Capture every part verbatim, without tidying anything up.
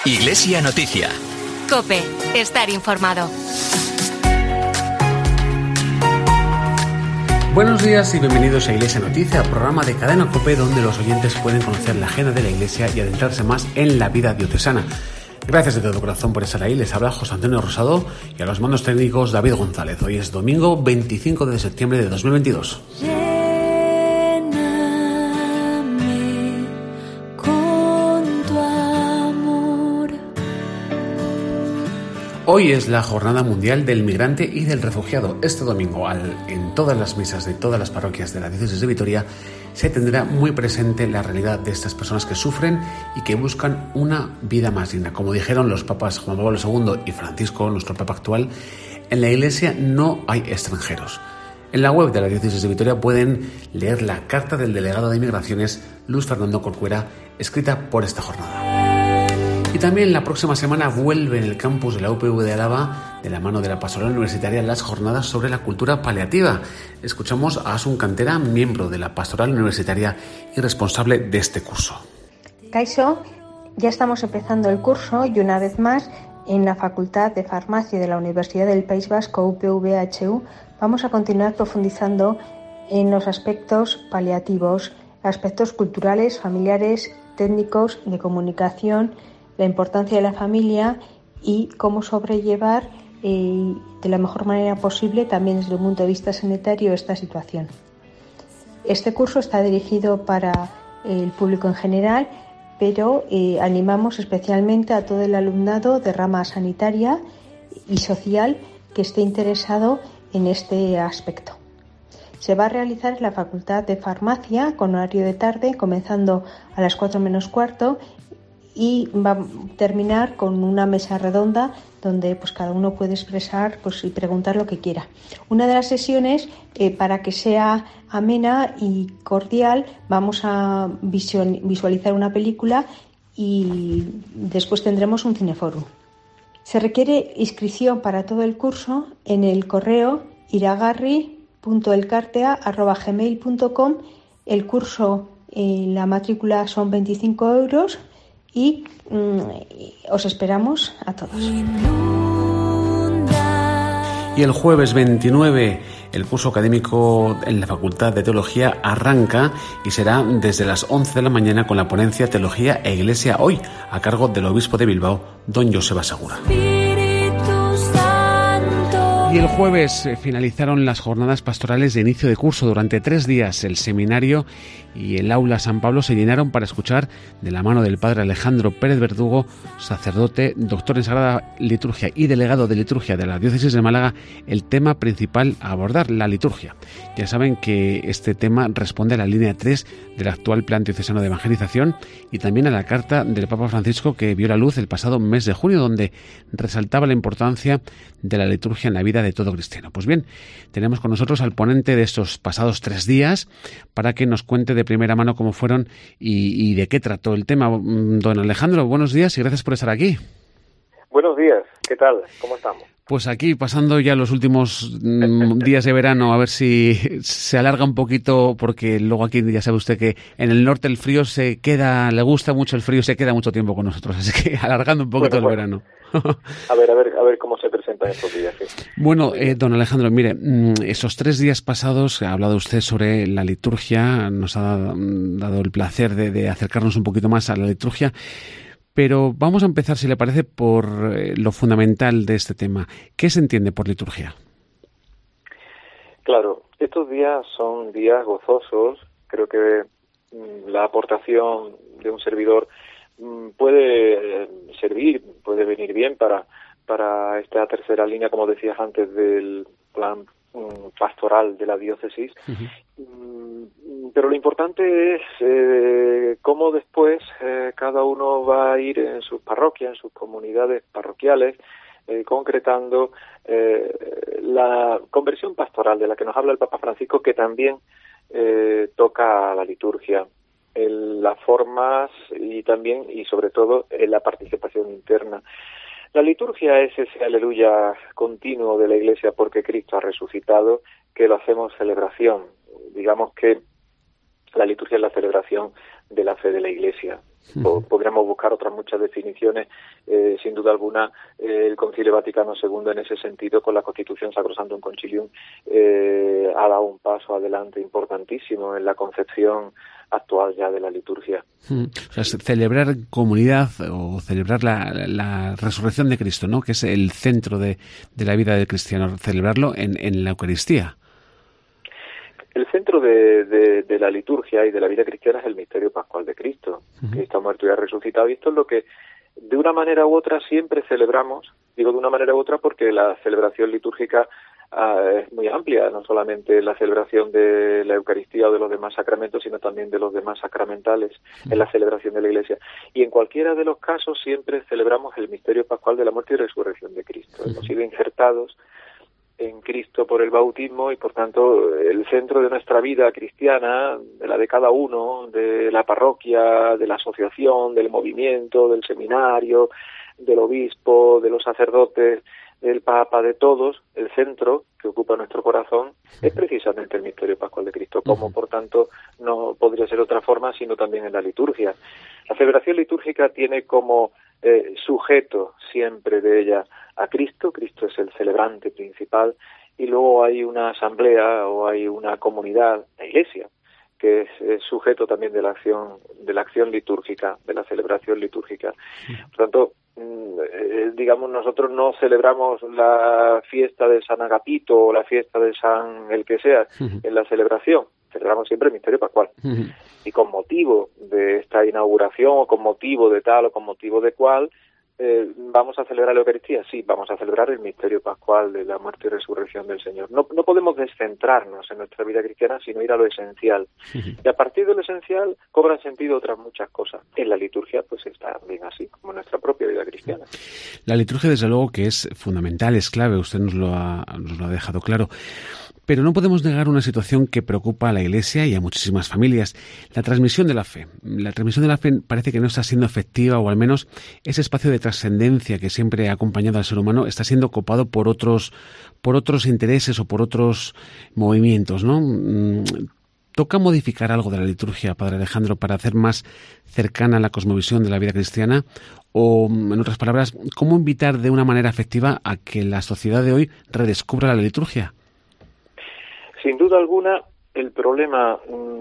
Iglesia Noticia. COPE. Estar informado. Buenos días y bienvenidos a Iglesia Noticia, programa de Cadena COPE donde los oyentes pueden conocer la agenda de la Iglesia y adentrarse más en la vida diocesana. Gracias de todo corazón por estar ahí. Les habla José Antonio Rosado y a los mandos técnicos David González. Hoy es domingo veinticinco de septiembre de dos mil veintidós. Hoy es la Jornada Mundial del Migrante y del Refugiado. Este domingo, al, en todas las misas de todas las parroquias de la diócesis de Vitoria, se tendrá muy presente la realidad de estas personas que sufren y que buscan una vida más digna. Como dijeron los papas Juan Pablo segundo y Francisco, nuestro papa actual, en la Iglesia no hay extranjeros. En la web de la diócesis de Vitoria pueden leer la carta del delegado de Migraciones, Luis Fernando Corcuera, escrita por esta jornada. Y también la próxima semana vuelve en el campus de la U P V de Álava, de la mano de la Pastoral Universitaria, las jornadas sobre la cultura paliativa. Escuchamos a Asun Cantera, miembro de la Pastoral Universitaria y responsable de este curso. Kaixo, ya estamos empezando el curso y una vez más en la Facultad de Farmacia de la Universidad del País Vasco, U P V H U, vamos a continuar profundizando en los aspectos paliativos, aspectos culturales, familiares, técnicos, de comunicación, la importancia de la familia y cómo sobrellevar eh, de la mejor manera posible, también desde un punto de vista sanitario, esta situación. Este curso está dirigido para el público en general, pero eh, animamos especialmente a todo el alumnado de rama sanitaria y social que esté interesado en este aspecto. Se va a realizar en la Facultad de Farmacia con horario de tarde, comenzando a las cuatro menos cuarto, y va a terminar con una mesa redonda donde pues cada uno puede expresar pues y preguntar lo que quiera. Una de las sesiones, eh, para que sea amena y cordial, vamos a visualizar una película y después tendremos un cineforum. Se requiere inscripción para todo el curso en el correo iragarri punto elkartea arroba gmail punto com. El curso, eh, la matrícula son veinticinco euros. Y mm, os esperamos a todos. Y el jueves veintinueve el curso académico en la Facultad de Teología arranca y será desde las once de la mañana con la ponencia Teología e Iglesia Hoy, a cargo del obispo de Bilbao, don Joseba Segura. Y el jueves finalizaron las jornadas pastorales de inicio de curso. Durante tres días el seminario y el aula San Pablo se llenaron para escuchar de la mano del padre Alejandro Pérez Verdugo, sacerdote, doctor en Sagrada Liturgia y delegado de liturgia de la diócesis de Málaga, el tema principal a abordar, la liturgia. Ya saben que este tema responde a la línea tres del actual Plan Diocesano de Evangelización y también a la carta del Papa Francisco que vio la luz el pasado mes de junio, donde resaltaba la importancia de la liturgia en la vida de todo cristiano. Pues bien, tenemos con nosotros al ponente de estos pasados tres días para que nos cuente de primera mano cómo fueron y, y de qué trató el tema. Don Alejandro, buenos días y gracias por estar aquí. Buenos días, ¿qué tal? ¿Cómo estamos? Pues aquí pasando ya los últimos mm, días de verano, a ver si se alarga un poquito, porque luego aquí ya sabe usted que en el norte el frío se queda, le gusta mucho el frío, se queda mucho tiempo con nosotros, así que alargando un poquito bueno, el bueno. verano. A ver, a ver, a ver cómo se presentan estos días. Sí. Bueno, eh, don Alejandro, mire, esos tres días pasados ha hablado usted sobre la liturgia, nos ha dado el placer de, de acercarnos un poquito más a la liturgia. Pero vamos a empezar, si le parece, por lo fundamental de este tema. ¿Qué se entiende por liturgia? Claro, estos días son días gozosos. Creo que la aportación de un servidor puede servir, puede venir bien para, para esta tercera línea, como decías antes, del plan pastoral de la diócesis. Uh-huh. Pero lo importante es eh, cómo después eh, cada uno va a ir en sus parroquias, en sus comunidades parroquiales, eh, concretando eh, la conversión pastoral de la que nos habla el Papa Francisco, que también eh, toca la liturgia, en las formas y también y sobre todo en la participación interna. La liturgia es ese aleluya continuo de la Iglesia porque Cristo ha resucitado, que lo hacemos celebración. Digamos que la liturgia es la celebración de la fe de la Iglesia. Uh-huh. Podríamos buscar otras muchas definiciones. Eh, sin duda alguna, eh, el Concilio Vaticano segundo en ese sentido, con la Constitución Sacrosanctum Concilium, eh, ha dado un paso adelante importantísimo en la concepción actual ya de la liturgia. Uh-huh. O sea, celebrar comunidad o celebrar la, la resurrección de Cristo, ¿no? Que es el centro de, de la vida del cristiano, celebrarlo en, en la Eucaristía. El centro de, de, de la liturgia y de la vida cristiana es el misterio pascual de Cristo. Uh-huh. Cristo ha muerto y ha resucitado, y esto es lo que de una manera u otra siempre celebramos. Digo de una manera u otra porque la celebración litúrgica uh, es muy amplia, no solamente la celebración de la Eucaristía o de los demás sacramentos, sino también de los demás sacramentales uh-huh. en la celebración de la Iglesia. Y en cualquiera de los casos siempre celebramos el misterio pascual de la muerte y resurrección de Cristo. Uh-huh. Hemos sido injertados en Cristo por el bautismo, y por tanto el centro de nuestra vida cristiana, de la de cada uno, de la parroquia, de la asociación, del movimiento, del seminario, del obispo, de los sacerdotes, del Papa, de todos, el centro que ocupa nuestro corazón es precisamente el misterio pascual de Cristo, como por tanto no podría ser otra forma sino también en la liturgia. La celebración litúrgica tiene como eh, sujeto siempre de ella a Cristo. Cristo es el celebrante principal, y luego hay una asamblea o hay una comunidad, la Iglesia, que es, es sujeto también de la acción de la acción litúrgica, de la celebración litúrgica. Por tanto, eh, digamos, nosotros no celebramos la fiesta de San Agapito o la fiesta de San el que sea en la celebración, celebramos siempre el misterio pascual. Y con motivo de esta inauguración, o con motivo de tal o con motivo de cual, Eh, ¿vamos a celebrar la Eucaristía? Sí, vamos a celebrar el misterio pascual de la muerte y resurrección del Señor. No, no podemos descentrarnos en nuestra vida cristiana, sino ir a lo esencial. Uh-huh. Y a partir de lo esencial cobran sentido otras muchas cosas. En la liturgia pues está bien así, como en nuestra propia vida cristiana. La liturgia, desde luego, que es fundamental, es clave, usted nos lo ha, nos lo ha dejado claro. Pero no podemos negar una situación que preocupa a la Iglesia y a muchísimas familias: la transmisión de la fe. La transmisión de la fe parece que no está siendo efectiva, o al menos ese espacio de trascendencia que siempre ha acompañado al ser humano está siendo copado por otros, por otros intereses o por otros movimientos, ¿no? ¿Toca modificar algo de la liturgia, Padre Alejandro, para hacer más cercana la cosmovisión de la vida cristiana? O, en otras palabras, ¿cómo invitar de una manera efectiva a que la sociedad de hoy redescubra la liturgia? Sin duda alguna, el problema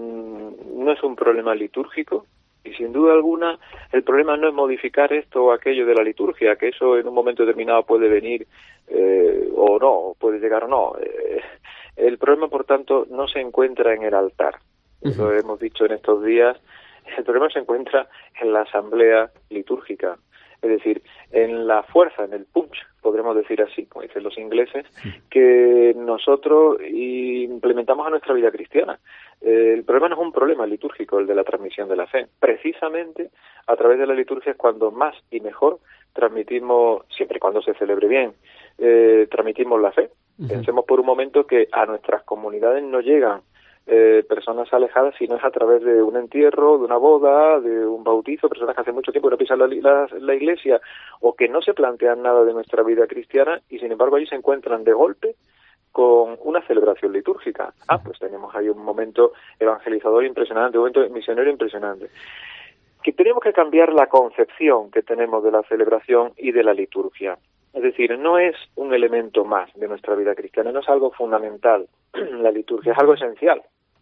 mmm, no es un problema litúrgico, y sin duda alguna el problema no es modificar esto o aquello de la liturgia, que eso en un momento determinado puede venir eh, o no, puede llegar o no. Eh, el problema, por tanto, no se encuentra en el altar. Uh-huh. Lo hemos dicho en estos días. El problema se encuentra en la asamblea litúrgica. Es decir, en la fuerza, en el punch, podremos decir así, como dicen los ingleses, que nosotros implementamos a nuestra vida cristiana. Eh, el problema no es un problema litúrgico, el de la transmisión de la fe. Precisamente a través de la liturgia es cuando más y mejor transmitimos, siempre y cuando se celebre bien, eh, transmitimos la fe. Uh-huh. Pensemos por un momento que a nuestras comunidades no llegan Eh, personas alejadas, sino es a través de un entierro, de una boda, de un bautizo, personas que hace mucho tiempo no pisan la, la, la iglesia, o que no se plantean nada de nuestra vida cristiana, y sin embargo allí se encuentran de golpe con una celebración litúrgica. Ah, pues tenemos ahí un momento evangelizador impresionante, un momento misionero impresionante. Que tenemos que cambiar la concepción que tenemos de la celebración y de la liturgia. Es decir, no es un elemento más de nuestra vida cristiana, no es algo fundamental. La liturgia es algo esencial.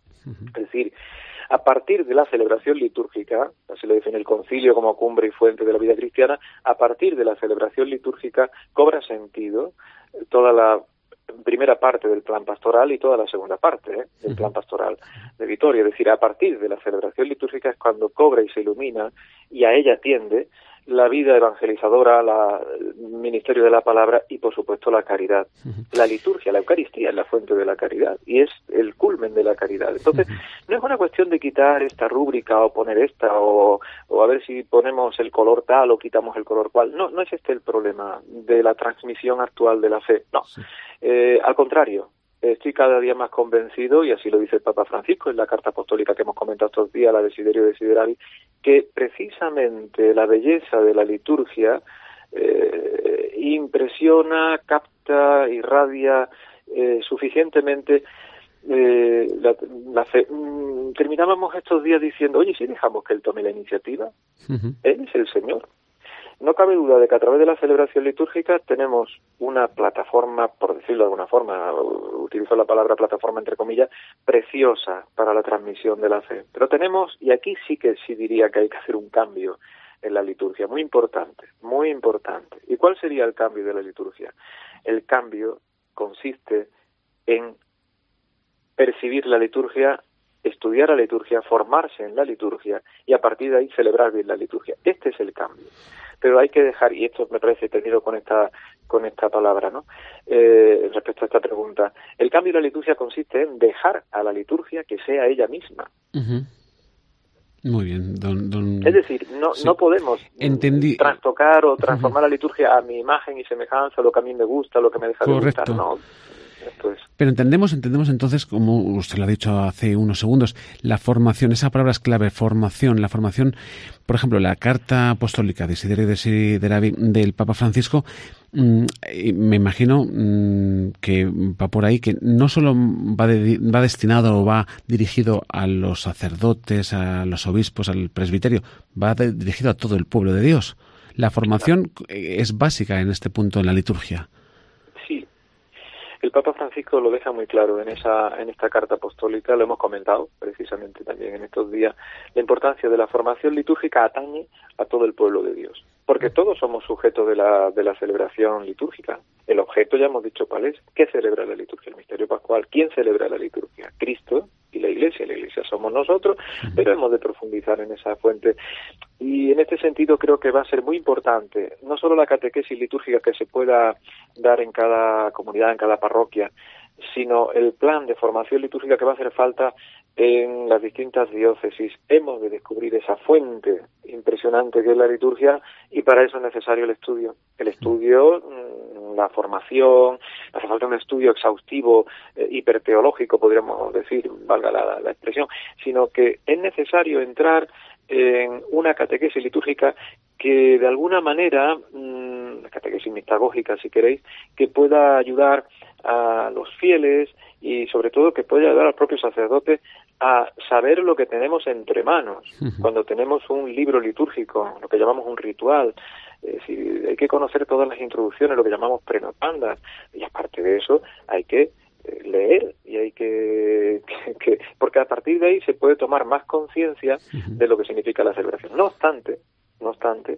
Es decir, a partir de la celebración litúrgica, así lo define el Concilio como cumbre y fuente de la vida cristiana, a partir de la celebración litúrgica cobra sentido toda la primera parte del plan pastoral y toda la segunda parte ¿eh? del plan pastoral de Vitoria. Es decir, a partir de la celebración litúrgica es cuando cobra y se ilumina, y a ella tiende la vida evangelizadora, la, el ministerio de la palabra y, por supuesto, la caridad. La liturgia, la Eucaristía es la fuente de la caridad y es el culmen de la caridad. Entonces, no es una cuestión de quitar esta rúbrica o poner esta o, o a ver si ponemos el color tal o quitamos el color cual. No, no es este el problema de la transmisión actual de la fe. No, eh, al contrario. Estoy cada día más convencido, y así lo dice el Papa Francisco en la carta apostólica que hemos comentado estos días, la Desiderio Desideravi, que precisamente la belleza de la liturgia eh, impresiona, capta, irradia eh, suficientemente eh, la, la fe, mmm, terminábamos estos días diciendo, oye, si dejamos que Él tome la iniciativa, uh-huh. Él es el Señor. No cabe duda de que a través de la celebración litúrgica tenemos una plataforma, por decirlo de alguna forma, utilizo la palabra plataforma entre comillas, preciosa para la transmisión de la fe. Pero tenemos, y aquí sí que sí diría que hay que hacer un cambio en la liturgia, muy importante, muy importante. ¿Y cuál sería el cambio de la liturgia? El cambio consiste en percibir la liturgia, estudiar la liturgia, formarse en la liturgia y a partir de ahí celebrar bien la liturgia. Este es el cambio. Pero hay que dejar, y esto me parece, termino con esta con esta palabra, ¿no? Eh, respecto a esta pregunta, el cambio de la liturgia consiste en dejar a la liturgia que sea ella misma. Uh-huh. Muy bien, don, don... Es decir, no, sí. no podemos Entendí. trastocar o transformar uh-huh. la liturgia a mi imagen y semejanza, lo que a mí me gusta, lo que me deja Correcto. de gustar, no. Esto es. Pero entendemos, entendemos entonces, como usted lo ha dicho hace unos segundos, la formación, esa palabra es clave, formación, la formación, por ejemplo, la carta apostólica de Desiderio Desideravi del Papa Francisco, mmm, me imagino mmm, que va por ahí, que no solo va, de, va destinado o va dirigido a los sacerdotes, a los obispos, al presbiterio, va de, dirigido a todo el pueblo de Dios. La formación es básica en este punto en la liturgia. Sí. El Papa Francisco lo deja muy claro en esa en esta carta apostólica, lo hemos comentado precisamente también en estos días, la importancia de la formación litúrgica atañe a todo el pueblo de Dios, porque todos somos sujetos de la de la celebración litúrgica. El objeto ya hemos dicho cuál es, ¿qué celebra la liturgia? El misterio pascual. ¿Quién celebra la liturgia? Cristo y la Iglesia. La Iglesia somos nosotros, pero hemos de profundizar en esa fuente. Y en este sentido creo que va a ser muy importante, no solo la catequesis litúrgica que se pueda dar en cada comunidad, en cada parroquia, sino el plan de formación litúrgica que va a hacer falta en las distintas diócesis. Hemos de descubrir esa fuente impresionante que es la liturgia y para eso es necesario el estudio. El estudio, la formación, hace falta un estudio exhaustivo, eh, hiperteológico, podríamos decir, valga la, la expresión, sino que es necesario entrar en una catequesis litúrgica que de alguna manera, mmm, la catequesis mistagógica si queréis, que pueda ayudar a los fieles y sobre todo que pueda ayudar al propio sacerdote a saber lo que tenemos entre manos. Uh-huh. Cuando tenemos un libro litúrgico, lo que llamamos un ritual, es decir, hay que conocer todas las introducciones, lo que llamamos prenotandas, y aparte de eso hay que leer y hay que, que, que porque a partir de ahí se puede tomar más conciencia uh-huh. de lo que significa la celebración. No obstante, no obstante,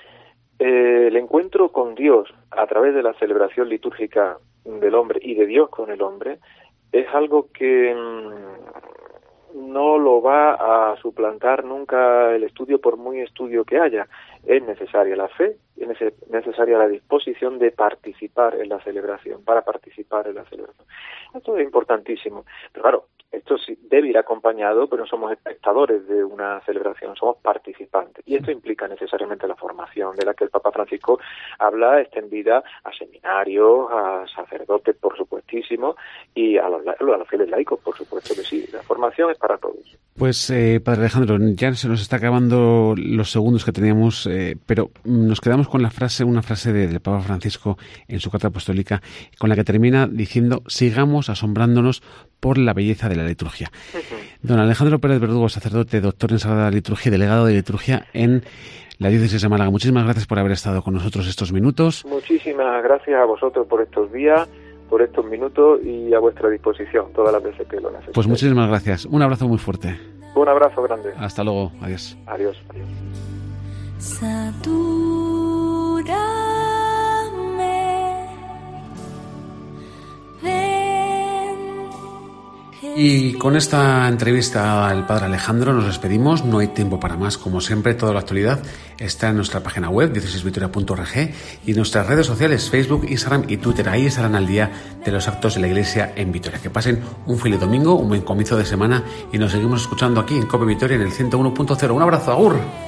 eh, el encuentro con Dios a través de la celebración litúrgica del hombre y de Dios con el hombre es algo que mmm, no lo va a suplantar nunca el estudio, por muy estudio que haya. Es necesaria la fe, es necesaria la disposición de participar en la celebración, para participar en la celebración. Esto es importantísimo. Pero claro, esto sí debe ir acompañado, pero no somos espectadores de una celebración, somos participantes. Y esto implica necesariamente la formación, de la que el Papa Francisco habla, extendida a seminarios, a sacerdotes, por supuestísimo, y a los, a los fieles laicos, por supuesto que sí. La formación es para todos. Pues, eh, Padre Alejandro, ya se nos está acabando los segundos que teníamos, eh, pero nos quedamos con la frase, una frase de, del Papa Francisco en su carta apostólica, con la que termina diciendo: sigamos asombrándonos por la belleza de la liturgia. Uh-huh. Don Alejandro Pérez Verdugo, sacerdote, doctor en Sagrada Liturgia y delegado de liturgia en la diócesis de Málaga. Muchísimas gracias por haber estado con nosotros estos minutos. Muchísimas gracias a vosotros por estos días, por estos minutos y a vuestra disposición todas las veces que lo necesitéis. Pues muchísimas gracias. Un abrazo muy fuerte. Un abrazo grande. Hasta luego. Adiós. Adiós. Adiós. Y con esta entrevista al Padre Alejandro nos despedimos. No hay tiempo para más. Como siempre, toda la actualidad está en nuestra página web, diócesis vitoria punto org, y nuestras redes sociales, Facebook, Instagram y Twitter. Ahí estarán al día de los actos de la Iglesia en Vitoria. Que pasen un feliz domingo, un buen comienzo de semana, y nos seguimos escuchando aquí en COPE Vitoria en el ciento uno punto cero. Un abrazo, agur.